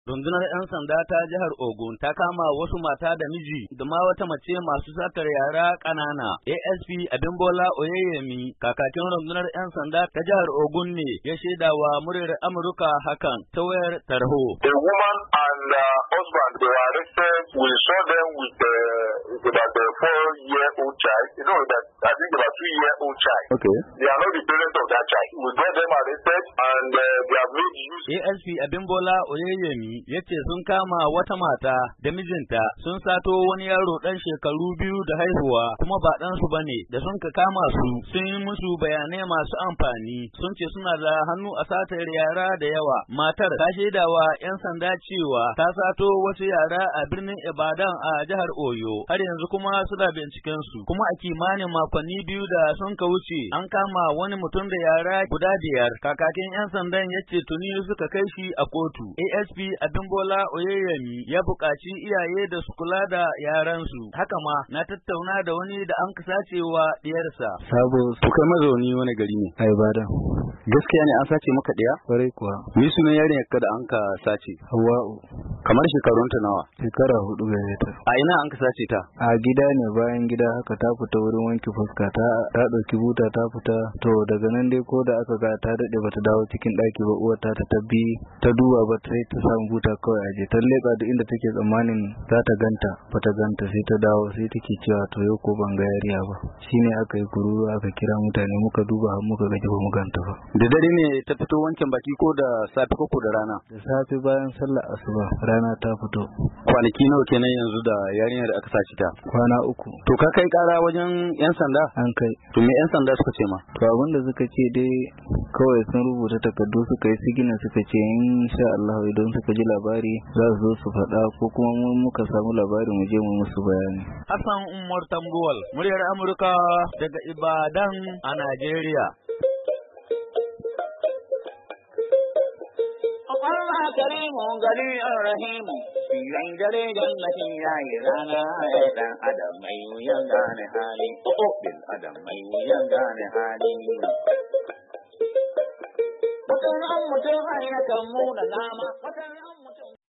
Rundunar 'yan sanda ta jihar Ogun ta kama wasu mata da miji da ma wata mace masu satar yara ƙanana. ASP Abimbola Oyeyemi, kakakin rundunar 'yan sanda ta jihar Ogun ne ya shaidawa muryar Amurka hakan ta wayar tarho. The woman and husband they were arrested. We saw them with about a 4-year-old child. You know that I think about 2-year-old child. Okay. They are not the parents of that child. We got them arrested and they have made use. ASP Abimbola Oyeyemi ya ce sun kama wata mata da mijinta sun sato wani yaro ɗan shekaru 2 da haihuwa kuma ba ɗansu ba ne da sun ka kama su sun yi musu bayanai masu amfani sun ce suna da hannu a satar yara da yawa. Matar ta shaidawa 'yan sanda cewa ta sato wasu yara a birnin Ibadan a jihar Oyo har yanzu kuma suna binciken su kuma a kimanin makonni 2 da sun ka wuce an kama wani mutum da yara guda 5. Kakakin 'yan sandan ya ce tuni suka kai shi a kotu. ASP Abimbola Oyeyemi ya buƙaci iyaye da su kula da yaransu. Haka ma na tattauna da wani da an sacewa diyarsa. Sabo to kai mazauni wani gari ne? A Ibadan. Gaskiya ne an sace maka diya? Kwarai kuwa. Ni sunan yarinyar ka da an ka sace? Hawwa'u. Kamar shekarunta nawa? Shekara 4 gare ta. A ina an ka sace ta? A gida ne, bayan gida haka ta fita wurin wanke fuska ta ɗauki buta ta fita. To daga nan dai ko da aka ga ta daɗe bata dawo cikin ɗaki ba, uwar ta tabbi ta duba ba sai ta samu buta kawai aje ta leƙa duk inda take tsammanin za ta ganta bata ganta, sai ta dawo sai take cewa to yau ko ban ga yariya ba. Shine aka yi kururu aka kira mutane muka duba har muka ga ba mu ganta ba. Da dare ne ta fito wancan baki ko da safe ko da rana? Da safe bayan sallar asuba rana ta fito. Kwanaki nawa kenan yanzu da yarinyar da aka sace ta? Kwana 3. To ka kai kara wajen 'yan sanda? An kai. To me 'yan sanda suka ce ma? To abinda suka ce dai kawai sun rubuta takardu suka yi sigina suka ce insha Allah idan suka ji labari za su zo su faɗa ko kuma mun muka samu labari mu je mu musu bayani. Hassan Umar Tambuwal, muryar Amurka daga Ibadan a Najeriya. Allah karimu gari rahimu fiyan dare jannatin yayi rana ya dan adam mai wuyan gane hali bil adam mai wuyan gane hali mutum ai na kan muna nama